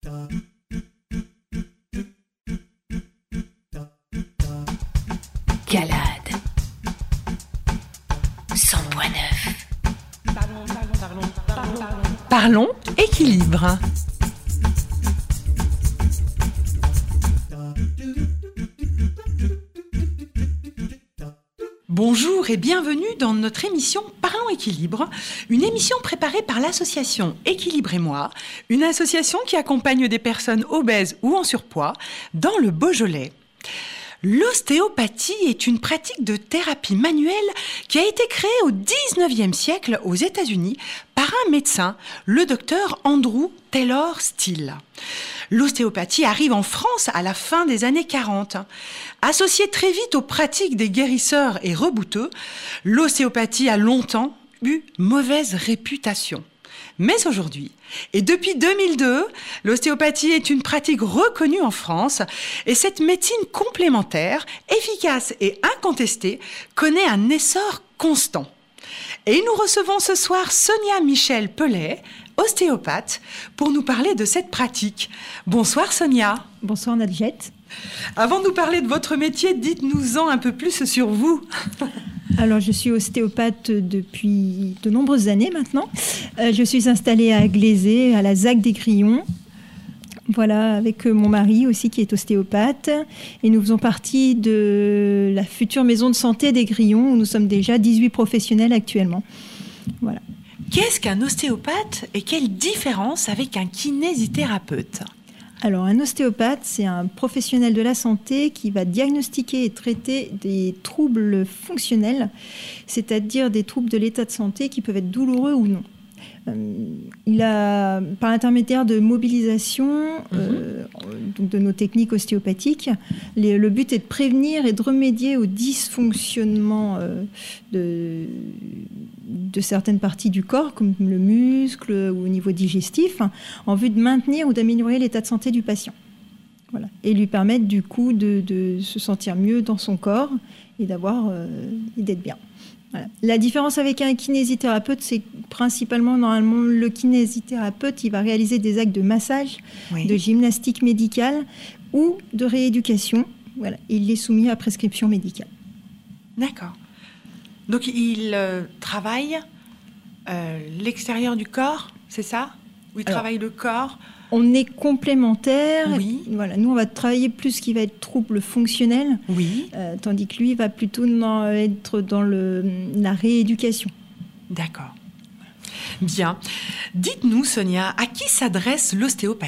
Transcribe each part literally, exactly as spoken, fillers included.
Calade cent neuf. Parlons, parlons, parlons, parlons, parlons. Parlons équilibre. Bonjour et bienvenue dans notre émission Parlons équilibre, une émission préparée par l'association Équilibre et moi, une association qui accompagne des personnes obèses ou en surpoids dans le Beaujolais. L'ostéopathie est une pratique de thérapie manuelle qui a été créée au dix-neuvième siècle aux États-Unis par un médecin, le docteur Andrew Taylor Still. L'ostéopathie arrive en France à la fin des années quarante. Associée très vite aux pratiques des guérisseurs et rebouteux, l'ostéopathie a longtemps eu mauvaise réputation. Mais aujourd'hui, et depuis deux mille deux, l'ostéopathie est une pratique reconnue en France et cette médecine complémentaire, efficace et incontestée, connaît un essor constant. Et nous recevons ce soir Sonia Michel Pellet, ostéopathe, pour nous parler de cette pratique. Bonsoir Sonia. Bonsoir Nadjette. Avant de nous parler de votre métier, dites-nous-en un peu plus sur vous. Alors, je suis ostéopathe depuis de nombreuses années maintenant. Euh, je suis installée à Glaisé, à la Z A C des Grillons. Voilà, avec mon mari aussi qui est ostéopathe. Et nous faisons partie de la future maison de santé des Grillons, où nous sommes déjà dix-huit professionnels actuellement. Voilà. Qu'est-ce qu'un ostéopathe et quelle différence avec un kinésithérapeute ? Alors, un ostéopathe, c'est un professionnel de la santé qui va diagnostiquer et traiter des troubles fonctionnels, c'est-à-dire des troubles de l'état de santé qui peuvent être douloureux ou non. Euh, il a, par l'intermédiaire de mobilisation, mmh. euh, donc de nos techniques ostéopathiques, les, le but est de prévenir et de remédier aux dysfonctionnements euh, de, de certaines parties du corps, comme le muscle ou au niveau digestif, hein, en vue de maintenir ou d'améliorer l'état de santé du patient. Voilà. Et lui permettre du coup de, de se sentir mieux dans son corps et d'avoir euh, et d'être bien. Voilà. La différence avec un kinésithérapeute, c'est principalement, normalement, le kinésithérapeute, il va réaliser des actes de massage, oui. de gymnastique médicale ou de rééducation. Voilà. Il est soumis à prescription médicale. D'accord. Donc, il euh, travaille euh, l'extérieur du corps, c'est ça ? Ou il Alors, travaille le corps ? On est complémentaires. Oui. Voilà, nous, on va travailler plus ce qui va être trouble fonctionnel, oui. euh, tandis que lui va plutôt dans, être dans le, la rééducation. D'accord. Bien. Dites-nous, Sonia, à qui s'adresse l'ostéopathie ?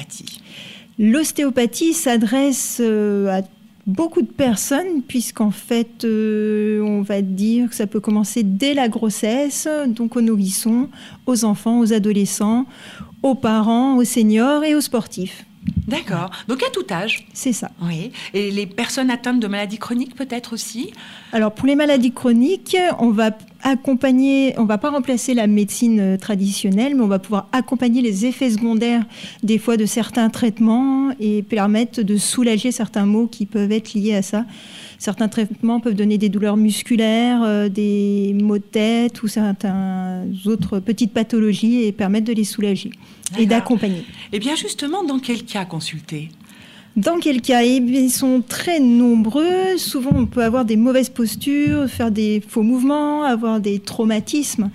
L'ostéopathie s'adresse euh, à beaucoup de personnes, puisqu'en fait, euh, on va dire que ça peut commencer dès la grossesse, donc aux nourrissons, aux enfants, aux adolescents, aux parents, aux seniors et aux sportifs. D'accord. Donc à tout âge. C'est ça. Oui. Et les personnes atteintes de maladies chroniques peut-être aussi ? Alors pour les maladies chroniques, on va accompagner, on ne va pas remplacer la médecine traditionnelle, mais on va pouvoir accompagner les effets secondaires des fois de certains traitements et permettre de soulager certains maux qui peuvent être liés à ça. Certains traitements peuvent donner des douleurs musculaires, euh, des maux de tête ou certaines autres petites pathologies et permettre de les soulager D'accord. et d'accompagner. Eh bien justement, dans quel cas consulter ? Dans quel cas ? Eh bien, ils sont très nombreux. Souvent, on peut avoir des mauvaises postures, faire des faux mouvements, avoir des traumatismes.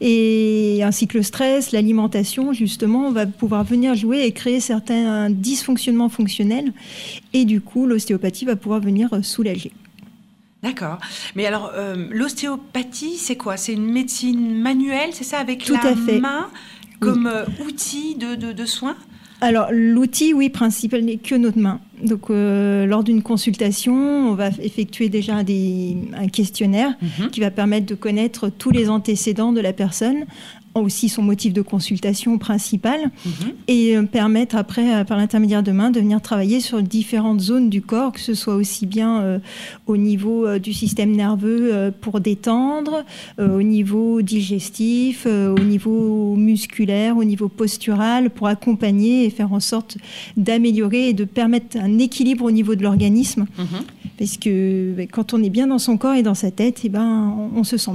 Et ainsi que le stress, l'alimentation, justement, on va pouvoir venir jouer et créer certains dysfonctionnements fonctionnels. Et du coup, l'ostéopathie va pouvoir venir soulager. D'accord. Mais alors, euh, l'ostéopathie, c'est quoi ? C'est une médecine manuelle, c'est ça, avec Tout la à fait. main comme oui. euh, outil de, de, de soins ? Alors, l'outil, oui, principal n'est que notre main. Donc, euh, lors d'une consultation, on va effectuer déjà des, un questionnaire mmh. qui va permettre de connaître tous les antécédents de la personne, aussi son motif de consultation principal, mmh. et euh, permettre après, par l'intermédiaire de main, de venir travailler sur différentes zones du corps, que ce soit aussi bien euh, au niveau euh, du système nerveux euh, pour détendre, euh, au niveau digestif, euh, au niveau musculaire, au niveau postural, pour accompagner et faire en sorte d'améliorer et de permettre un équilibre au niveau de l'organisme. Mmh. Parce que quand on est bien dans son corps et dans sa tête, eh ben, on, on se sent mieux.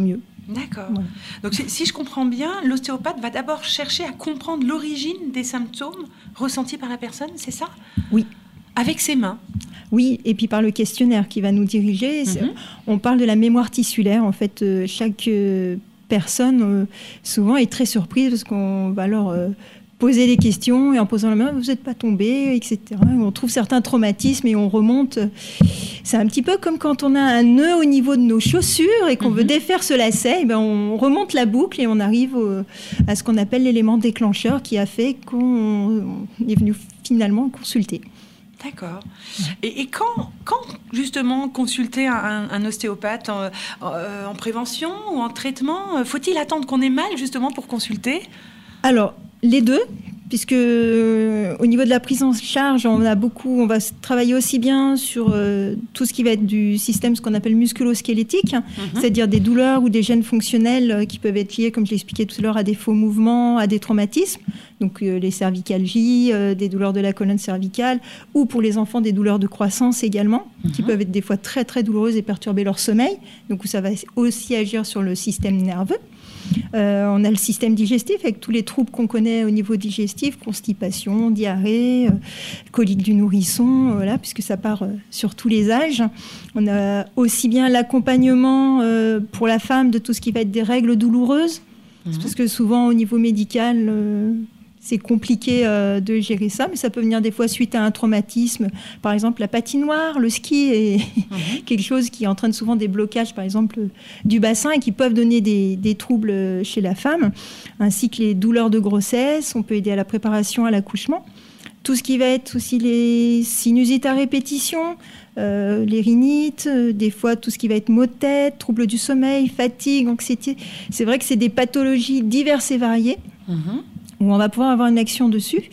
D'accord. Voilà. Donc si, si je comprends bien, l'ostéopathe va d'abord chercher à comprendre l'origine des symptômes ressentis par la personne, c'est ça? Oui. Avec ses mains. Oui, et puis par le questionnaire qui va nous diriger. Mm-hmm. On parle de la mémoire tissulaire. En fait, euh, chaque euh, personne, euh, souvent, est très surprise parce qu'on va leur euh, poser des questions et en posant la main, vous n'êtes pas tombé, et cetera. On trouve certains traumatismes et on remonte. C'est un petit peu comme quand on a un nœud au niveau de nos chaussures et qu'on mm-hmm. veut défaire ce lacet. Et ben on remonte la boucle et on arrive au, à ce qu'on appelle l'élément déclencheur qui a fait qu'on est venu finalement consulter. D'accord. Et, et quand, quand, justement, consulter un, un ostéopathe en, en, en prévention ou en traitement, faut-il attendre qu'on ait mal, justement, pour consulter? Alors, les deux, puisque euh, au niveau de la prise en charge, on a beaucoup, on va travailler aussi bien sur euh, tout ce qui va être du système, ce qu'on appelle musculo-squelettique, mm-hmm. c'est-à-dire des douleurs ou des gènes fonctionnels euh, qui peuvent être liés, comme je l'expliquais tout à l'heure, à des faux mouvements, à des traumatismes, donc euh, les cervicalgies, euh, des douleurs de la colonne cervicale, ou pour les enfants des douleurs de croissance également, mm-hmm. qui peuvent être des fois très très douloureuses et perturber leur sommeil, donc ça va aussi agir sur le système nerveux. Euh, on a le système digestif avec tous les troubles qu'on connaît au niveau digestif, constipation, diarrhée, euh, colique du nourrisson, euh, voilà, puisque ça part euh, sur tous les âges. On a aussi bien l'accompagnement euh, pour la femme de tout ce qui va être des règles douloureuses, mmh. parce que souvent au niveau médical, euh, c'est compliqué euh, de gérer ça, mais ça peut venir des fois suite à un traumatisme. Par exemple, la patinoire, le ski est mmh. quelque chose qui entraîne souvent des blocages, par exemple, du bassin et qui peuvent donner des, des troubles chez la femme, ainsi que les douleurs de grossesse. On peut aider à la préparation à l'accouchement. Tout ce qui va être aussi les sinusites à répétition, euh, les rhinites, euh, des fois tout ce qui va être maux de tête, troubles du sommeil, fatigue, anxiété. C'est vrai que c'est des pathologies diverses et variées. Mmh. Où on va pouvoir avoir une action dessus.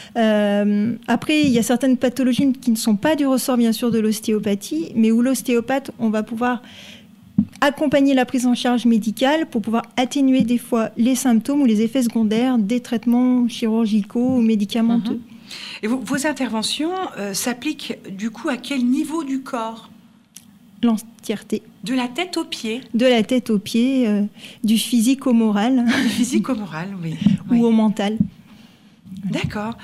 Euh, après, il y a certaines pathologies qui ne sont pas du ressort, bien sûr, de l'ostéopathie, mais où l'ostéopathe, on va pouvoir accompagner la prise en charge médicale pour pouvoir atténuer des fois les symptômes ou les effets secondaires des traitements chirurgicaux ou médicamenteux. Et vos, vos interventions euh, s'appliquent du coup à quel niveau du corps? L'entièreté. De la tête aux pieds? De la tête aux pieds, euh, du physique au moral. Du physique au moral, oui. Ou oui. au mental. D'accord.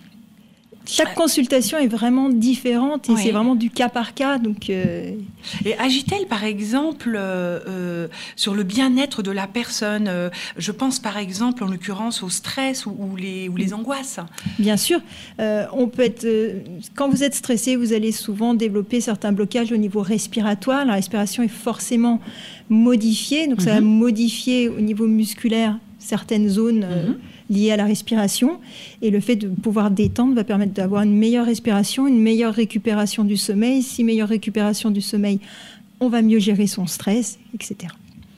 Chaque consultation est vraiment différente et oui. c'est vraiment du cas par cas. Donc, euh... Et agit-elle, par exemple, euh, euh, sur le bien-être de la personne? euh, Je pense, par exemple, en l'occurrence, au stress ou, ou, les, ou les angoisses. Bien sûr. Euh, on peut être, euh, quand vous êtes stressé, vous allez souvent développer certains blocages au niveau respiratoire. La respiration est forcément modifiée. Donc, mm-hmm. ça va modifier au niveau musculaire certaines zones euh, mm-hmm. liées à la respiration. Et le fait de pouvoir détendre va permettre d'avoir une meilleure respiration, une meilleure récupération du sommeil. Si meilleure récupération du sommeil, on va mieux gérer son stress, et cetera.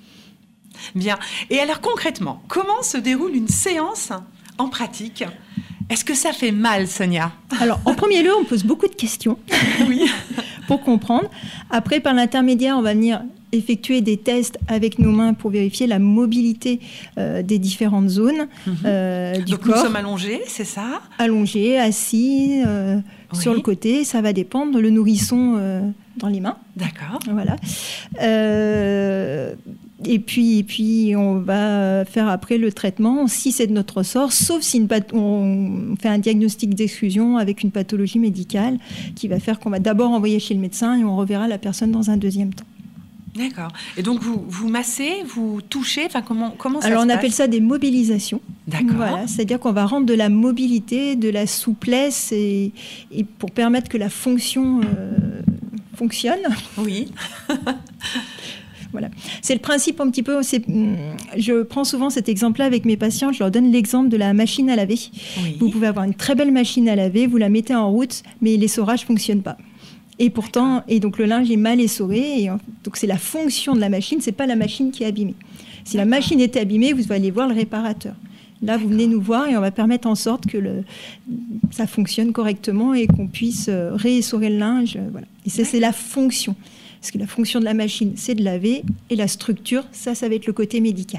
Bien. Et alors concrètement, comment se déroule une séance en pratique? Est-ce que ça fait mal, Sonia? Alors, en premier lieu, on pose beaucoup de questions oui. pour comprendre. Après, par l'intermédiaire, on va venir effectuer des tests avec nos mains pour vérifier la mobilité euh, des différentes zones mmh. euh, du Donc corps. Nous sommes allongés, c'est ça? Allongés, assis, euh, oui. sur le côté. Ça va dépendre. Le nourrisson euh, dans les mains. D'accord. Voilà. Euh, et puis, et puis, on va faire après le traitement, si c'est de notre ressort, sauf si une path- on fait un diagnostic d'exclusion avec une pathologie médicale qui va faire qu'on va d'abord envoyer chez le médecin et on reverra la personne dans un deuxième temps. D'accord. Et donc, vous, vous massez, vous touchez, enfin, comment, comment ça Alors, se on passe? appelle ça des mobilisations. D'accord. Voilà, c'est-à-dire qu'on va rendre de la mobilité, de la souplesse et, et pour permettre que la fonction euh, fonctionne. Oui. Voilà. C'est le principe un petit peu. C'est, je prends souvent cet exemple-là avec mes patients. Je leur donne l'exemple de la machine à laver. Oui. Vous pouvez avoir une très belle machine à laver, vous la mettez en route, mais l'essorage ne fonctionne pas. Et pourtant, et donc le linge est mal essoré. Et donc c'est la fonction de la machine, c'est pas la machine qui est abîmée. Si D'accord. la machine était abîmée, vous allez voir le réparateur. Là, D'accord. vous venez nous voir et on va permettre en sorte que le, ça fonctionne correctement et qu'on puisse réessorer le linge. Voilà. Et ça, c'est la fonction. Parce que la fonction de la machine, c'est de laver. Et la structure, ça, ça va être le côté médical.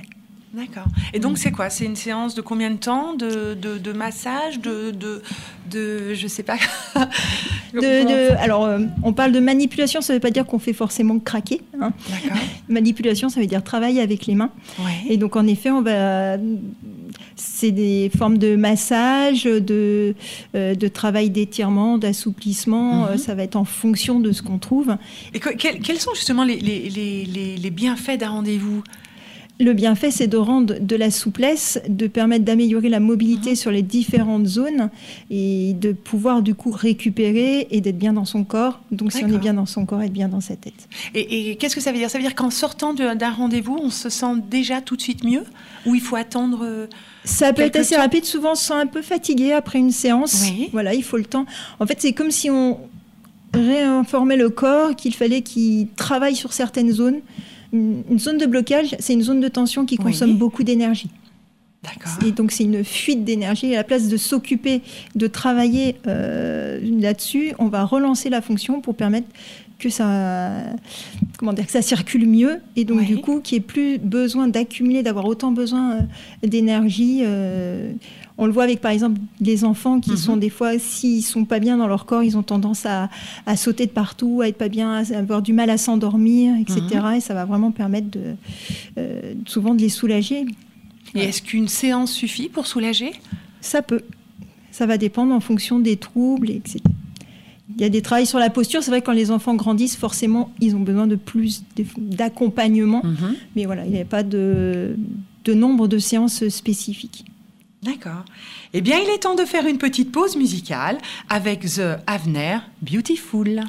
D'accord. Et donc, c'est quoi? C'est une séance de combien de temps? De, de, de massage? De, de, de... Je sais pas. de, de, alors, euh, on parle de manipulation, ça ne veut pas dire qu'on fait forcément craquer. Hein. D'accord. Manipulation, ça veut dire travailler avec les mains. Ouais. Et donc, en effet, on va... c'est des formes de massage, de, euh, de travail d'étirement, d'assouplissement. Mm-hmm. Euh, ça va être en fonction de ce qu'on trouve. Et que, quels, quels sont justement les, les, les, les, les bienfaits d'un rendez-vous? Le bienfait, c'est de rendre de la souplesse, de permettre d'améliorer la mobilité mmh. sur les différentes zones et de pouvoir du coup récupérer et d'être bien dans son corps. Donc si on est bien dans son corps, être bien dans sa tête. Et, et qu'est-ce que ça veut dire? Ça veut dire qu'en sortant de, d'un rendez-vous, on se sent déjà tout de suite mieux? Ou il faut attendre euh, Ça peut être assez temps? rapide. Souvent, on se sent un peu fatigué après une séance. Oui. Voilà, il faut le temps. En fait, c'est comme si on réinformait le corps qu'il fallait qu'il travaille sur certaines zones. Une zone de blocage, c'est une zone de tension qui consomme oui. beaucoup d'énergie. D'accord. Et donc, c'est une fuite d'énergie. À la place de s'occuper, de travailler euh, là-dessus, on va relancer la fonction pour permettre que ça, comment dire, que ça circule mieux. Et donc, oui. du coup, qu'il n'y ait plus besoin d'accumuler, d'avoir autant besoin euh, d'énergie. Euh, On le voit avec, par exemple, les enfants qui mm-hmm. sont des fois, s'ils ne sont pas bien dans leur corps, ils ont tendance à, à sauter de partout, à être pas bien, à avoir du mal à s'endormir, et cetera. Mm-hmm. Et ça va vraiment permettre de, euh, souvent de les soulager. Et ouais. est-ce qu'une séance suffit pour soulager? Ça peut. Ça va dépendre en fonction des troubles, et cetera. Il y a des travails sur la posture. C'est vrai que quand les enfants grandissent, forcément, ils ont besoin de plus d'accompagnement. Mm-hmm. Mais voilà, il n'y a pas de, de nombre de séances spécifiques. D'accord. Eh bien, il est temps de faire une petite pause musicale avec The Avner Beautiful.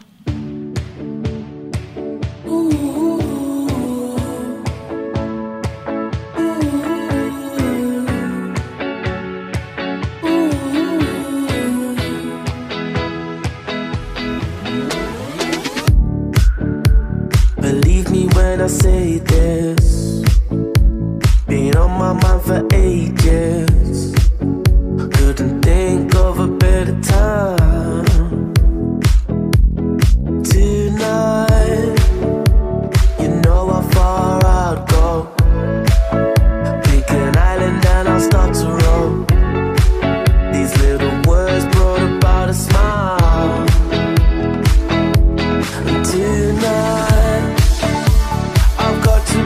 Believe me when I say this. Been on my mind for ages. Couldn't think of a better time. Tonight, you know how far I'd go. Pick an island and I'll start to roll. These little words brought about a smile. And tonight, I've got to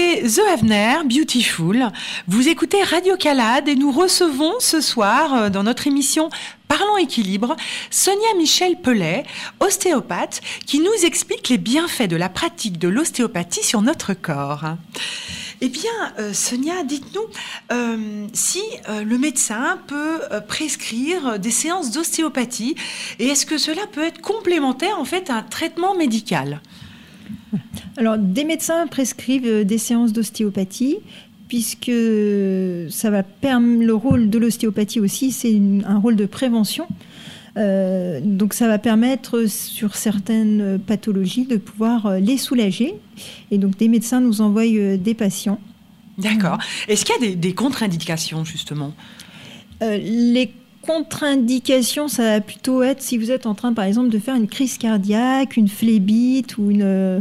écoutez The Avener, Beautiful. Vous écoutez Radio Calade et nous recevons ce soir euh, dans notre émission Parlons équilibre, Sonia Michel Pellet, ostéopathe, qui nous explique les bienfaits de la pratique de l'ostéopathie sur notre corps. Eh bien, euh, Sonia, dites-nous euh, si euh, le médecin peut euh, prescrire des séances d'ostéopathie et est-ce que cela peut être complémentaire en fait à un traitement médical ? Alors, des médecins prescrivent des séances d'ostéopathie, puisque ça va permettre, le rôle de l'ostéopathie aussi, c'est une, un rôle de prévention. Euh, donc, ça va permettre sur certaines pathologies de pouvoir les soulager. Et donc, des médecins nous envoient des patients. D'accord. Est-ce qu'il y a des, des contre-indications, justement ? euh, Les contre-indication, ça va plutôt être si vous êtes en train, par exemple, de faire une crise cardiaque, une phlébite ou une, euh,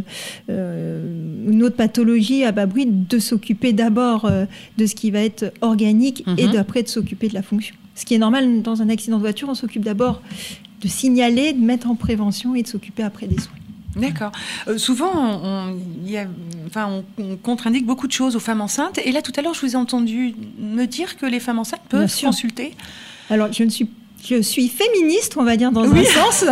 une autre pathologie à bas bruit, de s'occuper d'abord euh, de ce qui va être organique mm-hmm. et d'après de s'occuper de la fonction. Ce qui est normal dans un accident de voiture, on s'occupe d'abord de signaler, de mettre en prévention et de s'occuper après des soins. D'accord. Euh, souvent, on, on, y a, enfin, on, on contre-indique beaucoup de choses aux femmes enceintes. Et là, tout à l'heure, je vous ai entendu me dire que les femmes enceintes peuvent se consulter. Alors, je ne suis Je suis féministe, on va dire, dans oui. un sens,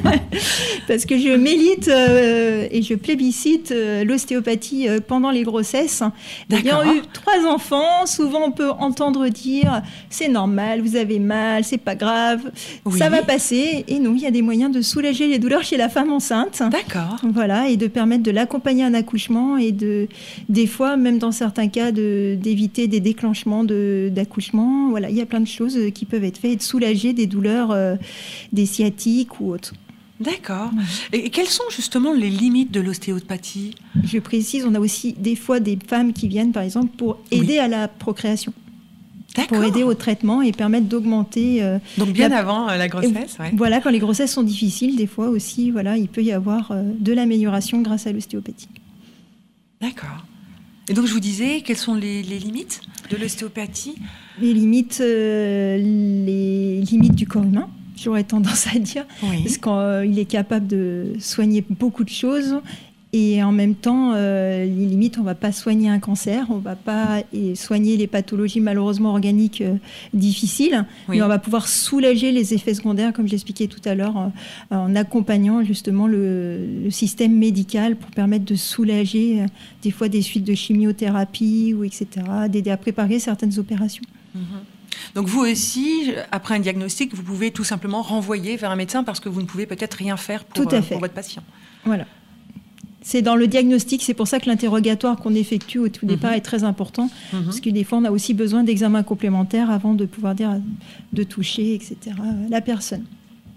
parce que je milite euh, et je plébiscite euh, l'ostéopathie euh, pendant les grossesses. Ayant eu trois enfants, souvent on peut entendre dire « c'est normal, vous avez mal, c'est pas grave, oui. ça va passer ». Et non, il y a des moyens de soulager les douleurs chez la femme enceinte. D'accord. Voilà, et de permettre de l'accompagner à un accouchement et de, des fois, même dans certains cas, de, d'éviter des déclenchements de, d'accouchement. Voilà, il y a plein de choses qui peuvent être faites et de soulager des douleurs euh, des sciatiques ou autres. D'accord. Et quelles sont justement les limites de l'ostéopathie ? Je précise, on a aussi des fois des femmes qui viennent, par exemple, pour aider oui. à la procréation. D'accord. Pour aider au traitement et permettre d'augmenter... Euh, Donc bien la... avant euh, la grossesse, ouais. Voilà, quand les grossesses sont difficiles, des fois aussi, voilà, il peut y avoir euh, de l'amélioration grâce à l'ostéopathie. D'accord. Et donc, je vous disais, quelles sont les, les limites de l'ostéopathie ? Les limites, euh, les limites du corps humain, j'aurais tendance à dire, oui. parce qu'il euh, est capable de soigner beaucoup de choses. Et en même temps, euh, les limites, on ne va pas soigner un cancer, on ne va pas soigner les pathologies malheureusement organiques euh, difficiles, oui. mais on va pouvoir soulager les effets secondaires, comme j'expliquais tout à l'heure, euh, en accompagnant justement le, le système médical pour permettre de soulager euh, des fois des suites de chimiothérapie, ou et cetera, d'aider à préparer certaines opérations. Mmh. Donc vous aussi, après un diagnostic, vous pouvez tout simplement renvoyer vers un médecin parce que vous ne pouvez peut-être rien faire pour, tout à fait. pour votre patient. Voilà. C'est dans le diagnostic, c'est pour ça que l'interrogatoire qu'on effectue au tout départ mmh. est très important, mmh. parce que des fois, on a aussi besoin d'examens complémentaires avant de pouvoir dire, de toucher, et cetera, la personne.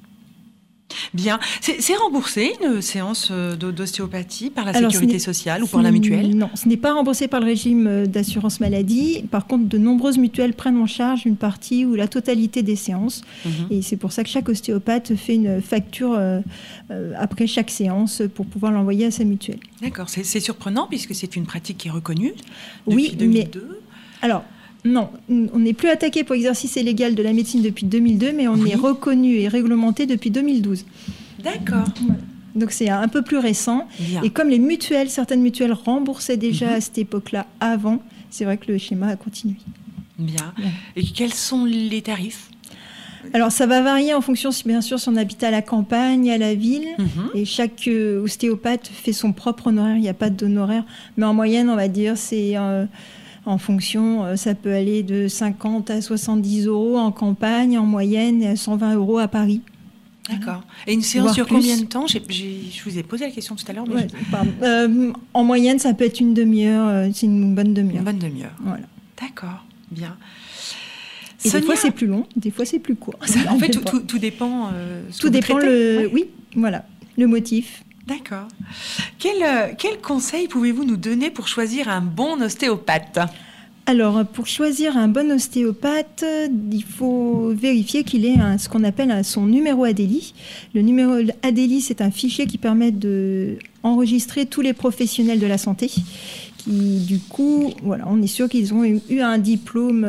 Bien. C'est, c'est remboursé, une séance d'ostéopathie par la Alors, sécurité sociale ou par la mutuelle ? Non, ce n'est pas remboursé par le régime d'assurance maladie. Par contre, de nombreuses mutuelles prennent en charge une partie ou la totalité des séances. Mmh. Et c'est pour ça que chaque ostéopathe fait une facture euh, euh, après chaque séance pour pouvoir l'envoyer à sa mutuelle. D'accord. C'est, c'est surprenant puisque c'est une pratique qui est reconnue depuis oui, deux mille deux. Mais... Alors... Non, on n'est plus attaqué pour exercice illégal de la médecine depuis deux mille deux, mais on oui. est reconnu et réglementé depuis deux mille douze. D'accord. Voilà. Donc c'est un peu plus récent. Bien. Et comme les mutuelles, certaines mutuelles remboursaient déjà mmh. à cette époque-là avant, c'est vrai que le schéma a continué. Bien. Bien. Et quels sont les tarifs ? Alors, ça va varier en fonction, bien sûr, si on habite à la campagne, à la ville. Mm-hmm. Et chaque euh, ostéopathe fait son propre honoraire. Il n'y a pas d'honoraire. Mais en moyenne, on va dire, c'est... Euh, En fonction, ça peut aller de cinquante à soixante-dix euros en campagne, en moyenne, et cent vingt euros à Paris. D'accord. Et une séance sur combien de temps ? j'ai, j'ai, Je vous ai posé la question tout à l'heure. Mais ouais, je... euh, en moyenne, ça peut être une demi-heure. C'est une bonne demi-heure. Une bonne demi-heure. Voilà. D'accord. Bien. Et Sonia... des fois, c'est plus long, des fois, c'est plus court. Ça, en fait, tout, tout, tout dépend. Euh, tout dépend le. Oui, voilà. Le motif. D'accord. Quel, euh, quel conseil pouvez-vous nous donner pour choisir un bon ostéopathe ? Alors, pour choisir un bon ostéopathe, il faut vérifier qu'il ait un, ce qu'on appelle un, son numéro A D L I. Le numéro A D L I, c'est un fichier qui permet d'enregistrer tous les professionnels de la santé. Qui, du coup, voilà, on est sûr qu'ils ont eu, eu un diplôme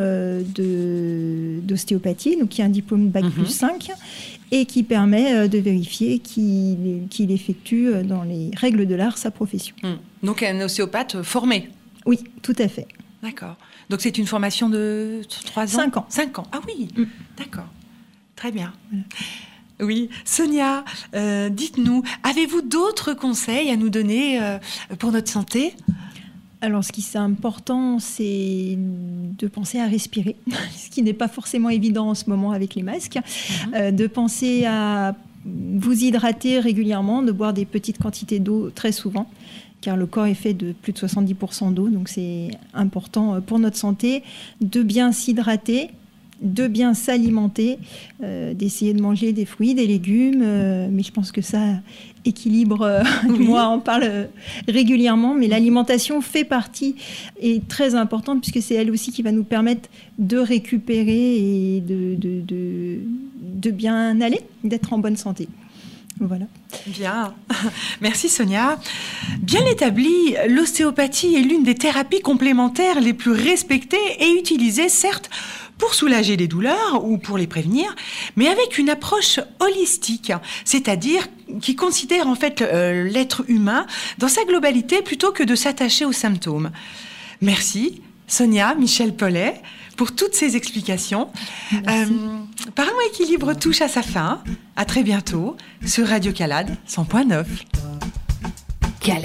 de, d'ostéopathie, donc qui a un diplôme bac mm-hmm. plus cinq. Et qui permet de vérifier qu'il, qu'il effectue dans les règles de l'art sa profession. Mmh. Donc un ostéopathe formé ? Oui, tout à fait. D'accord. Donc c'est une formation de trois ans. Cinq ans. Cinq ans. Ah oui. Mm. D'accord. Très bien. Oui, Sonia, euh, dites-nous, avez-vous d'autres conseils à nous donner euh, pour notre santé ? Alors, ce qui est important, c'est de penser à respirer, ce qui n'est pas forcément évident en ce moment avec les masques. Mmh. Euh, de penser à vous hydrater régulièrement, de boire des petites quantités d'eau très souvent, car le corps est fait de plus de soixante-dix pour cent d'eau, donc c'est important pour notre santé. De bien s'hydrater, de bien s'alimenter, euh, d'essayer de manger des fruits, des légumes, euh, mais je pense que ça équilibre, euh, oui. Moi on parle euh, régulièrement, mais l'alimentation fait partie, est très importante, puisque c'est elle aussi qui va nous permettre de récupérer et de, de, de, de bien aller, d'être en bonne santé. Voilà. Bien. Merci Sonia. Bien établi, l'ostéopathie est l'une des thérapies complémentaires les plus respectées et utilisées, certes, pour soulager les douleurs ou pour les prévenir, mais avec une approche holistique, c'est-à-dire qui considère en fait euh, l'être humain dans sa globalité plutôt que de s'attacher aux symptômes. Merci Sonia, Michel Paulet, pour toutes ces explications. Euh, Parlons Équilibre touche à sa fin. À très bientôt sur Radio Calade cent point neuf. Calade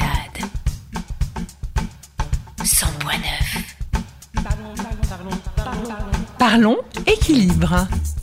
cent point neuf. Parlons Équilibre.